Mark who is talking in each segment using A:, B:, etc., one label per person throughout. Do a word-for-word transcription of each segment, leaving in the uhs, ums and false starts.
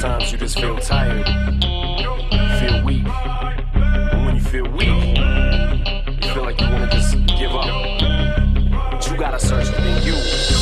A: Sometimes you just feel tired, feel weak. And when you feel weak, you feel like you wanna just give up. But you gotta search within you.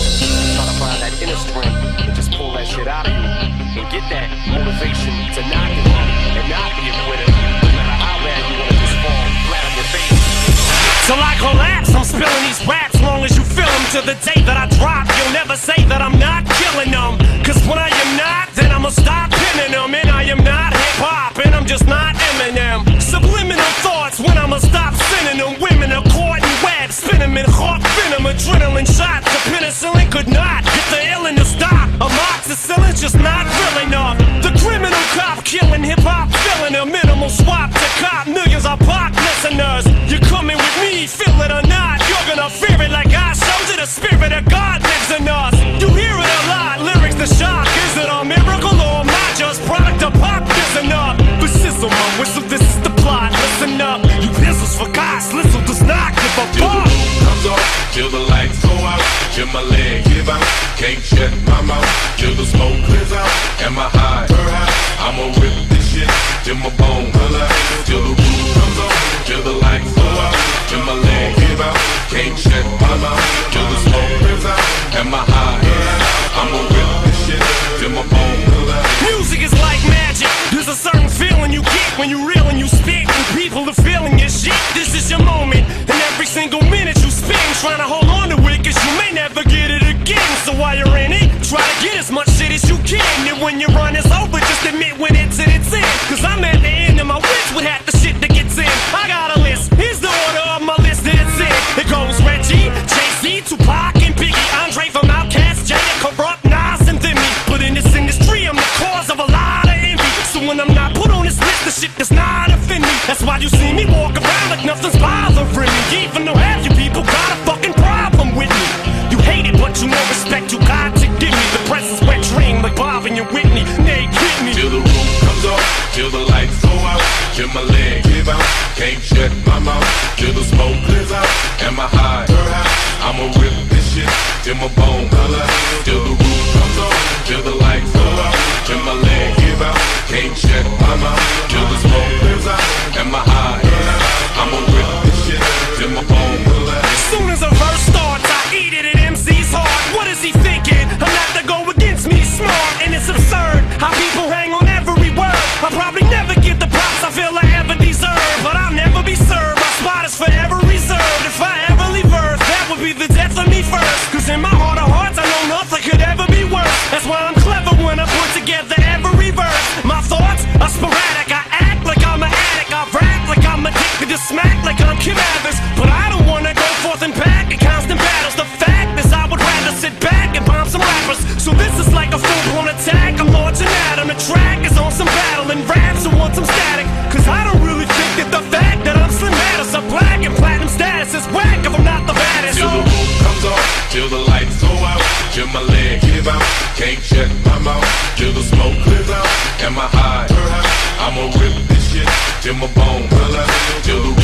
A: Try to find that inner strength and just pull that shit out of you. And get that motivation to not give up and not be a quitter. No matter how bad you wanna just fall flat on your face.
B: Till I collapse, I'm spilling these raps long as you feel them. To the day that I drop, you'll never say that I'm not killing them. Cause when I am not, then I'ma stop pinning them. And I am not hip-hop, and I'm just not Eminem. Subliminal thoughts when I'ma stop sending them. Women are caught in webs, spin them in hawk venom. Adrenaline shots, the penicillin could not get the illin to stop. Amoxicillin's just not real enough. The criminal cop killing hip-hop, filling a minimal swap to cop millions of pop listeners. You're coming with me, feel it or not, you're gonna fear it like I showed you. The spirit of God lives in us. You hear it a lot, lyrics the shock. Is it a miracle or am I just product of pop? Listen up, this is my whistle, this is the plot. Listen up, you pistols for God, Slizzle does not give a
C: Till
B: fuck.
C: the roof comes off, till the lights go out, till my leg give out, can't shut my mouth, till the smoke clears out, and my high, I'ma rip this shit till my bone holler. Till the roof comes off, till the lights go out, till my leg give out, can't shut my mouth, till the smoke clears out, and my high, I'ma rip this shit till my bone holler.
B: Music is like magic. There's a certain feeling you get when you reel and you spit, and people are feeling your shit. This is your moment, and every single minute you spend trying to hold on to it, cause you may never get it again. So while you're in it, try to get as much shit as you can. And when your run is over, just admit when it's in its end. Cause I'm at the end of my wish with half the shit that gets in. I got a list, here's the order of my list that it's in. It goes Reggie, Jay-Z, Tupac, and Biggie, Andre from Outkast, Jay, Corrupt, Nas, and Thimmy. But in this industry, I'm the cause of a lot of envy. So when I'm not put on this list, the shit does not offend me. That's why you see me walk around like nothing's bothering me. Even though half you people got a fucking problem with me. You hate it, but you know respect you got to give me. The press is wet dream like Bob and your Whitney. They hit me.
C: Till the roof comes off, till the lights go out, till my leg give out, can't shut my mouth, till the smoke clears out, and my high, I'ma rip this shit till my bone holler. Till the roof comes off, till the lights go out, till my leg give out, can't shut my mouth, till the smoke clears out, and my high, I'ma rip this shit till my bone holler.
B: As soon as a verse starts, I eat it at M C's heart. What is he thinking? I'm not to go against me, smart, and it's absurd how people hang on every word. I'll probably never get the props I feel I ever deserve, but I'll never be served. My spot is forever reserved. If I ever leave Earth, that would be the death of me first. Cause in my heart of hearts, I know nothing could ever be worse. That's why I'm clever when I put together every verse. My thoughts are sporadic. I act like I'm an addict. I rap like I'm addicted to smack like I'm Kim Evans. But I don't wanna go forth and back in constant battles. The fact is I would rather sit back and bomb some rappers. So this is like a full-blown attack. I'm launching at 'em. The track is on some battle and raps who want some static. Cause I don't really think that the fact that I'm Slim matters. A black and platinum status is whack if I'm not the baddest.
C: Till the roof comes off, till the lights go out, till my leg give out, can't shut my mouth, till the smoke clears out, and my high, I'ma rip this shit till my bone holler. Till the